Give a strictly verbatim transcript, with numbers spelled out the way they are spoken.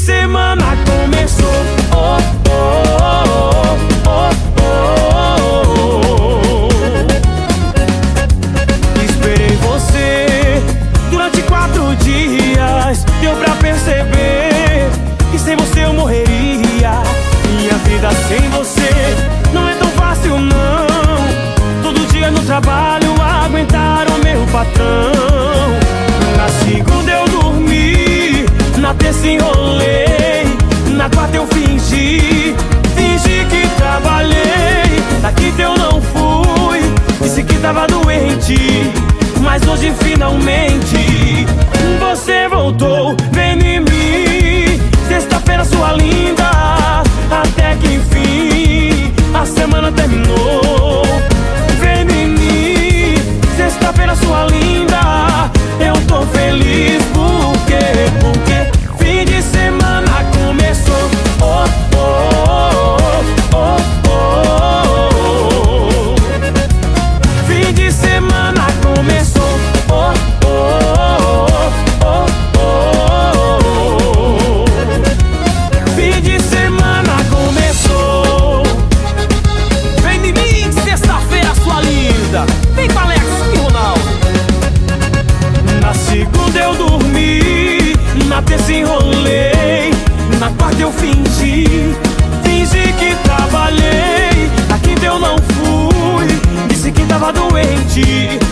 semana começou. Oh, oh, oh, oh, oh. Esperei você durante quatro dias. Deu pra perceber que sem você eu morreria. Minha vida sem você não é tão fácil não. Todo dia no trabalho aguentar o meu patrão. Na segunda eu dormi, na terça enrolei, na quarta eu fingi, fingi que trabalhei. Na quinta eu não fui, disse que tava doente, mas hoje finalmente você voltou, vem em mim. Sexta-feira sua linda, até que enfim a semana terminou. Vem em mim, sexta-feira sua linda, eu tô feliz porque, porque fim de semana começou. Oh, oh, oh, oh, oh. Fim de semana começou. Oh, oh, oh, oh, oh. Fim de semana começou. Vem de mim, sexta-feira sua linda. Vem com Alex e Ronaldo. Na segunda eu dormi, na terça enrolei, na quarta eu fingi, fingi que trabalhei. Na quinta eu não fui, disse que tava doente,